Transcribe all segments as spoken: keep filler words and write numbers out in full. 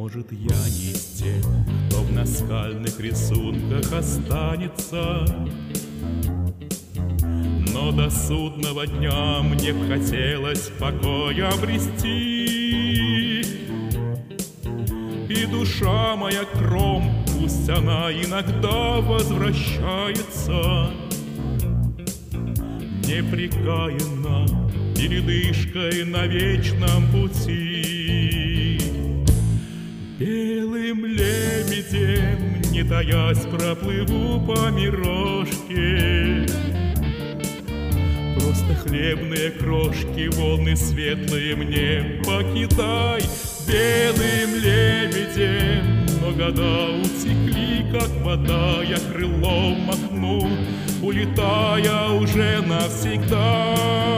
Может, я не из тех, кто в наскальных рисунках останется, но до судного дня мне б хотелось покоя обрести. И душа моя кром, пусть она иногда возвращается, непрекаянна передышкой на вечном пути. Белым лебедем, не таясь, проплыву по мирошке. Просто хлебные крошки, волны светлые мне покидай. Белым лебедем, но года утекли, как вода. Я крылом махну, улетая уже навсегда.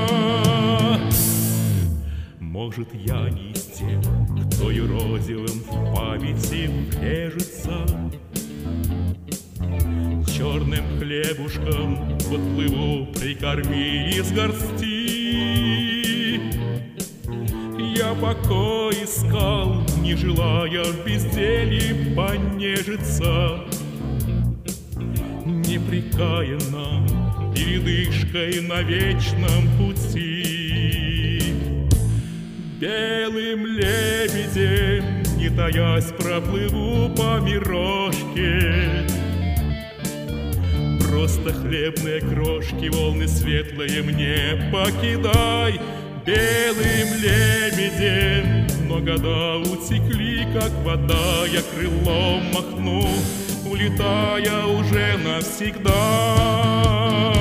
Может, я не из тех, кто юродивым в памяти врежется. Черным хлебушком подплыву, прикорми из горсти. Я покой искал, не желая в безделье понежиться. Непрекаянно передышкой на вечном пути. Белым лебедем, не таясь, проплыву по мирошке. Просто хлебные крошки, волны светлые мне покидай. Белым лебедем, но года утекли, как вода. Я крылом махну, улетая уже навсегда.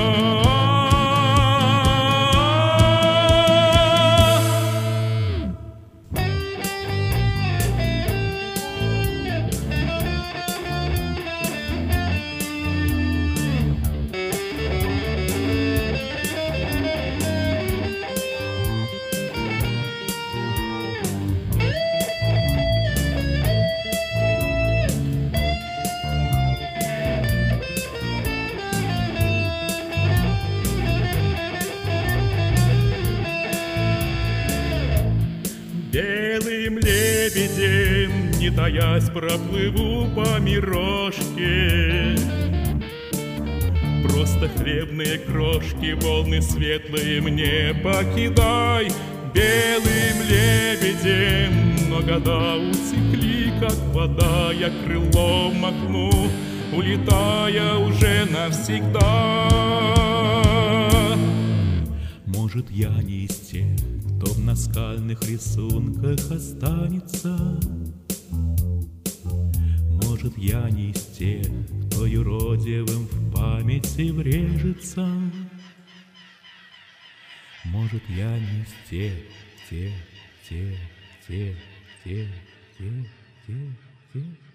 Белым лебедем, не таясь, проплыву по мирошке. Просто хлебные крошки, волны светлые мне покидай. Белым лебедем, но года утекли, как вода. Я крылом махну, улетая уже навсегда. Может, я не из тех, кто в наскальных рисунках останется. Может, я не из тех, кто юродивым в памяти врежется. Может, я не из тех, тех, тех, тех, тех, тех, тех, тех.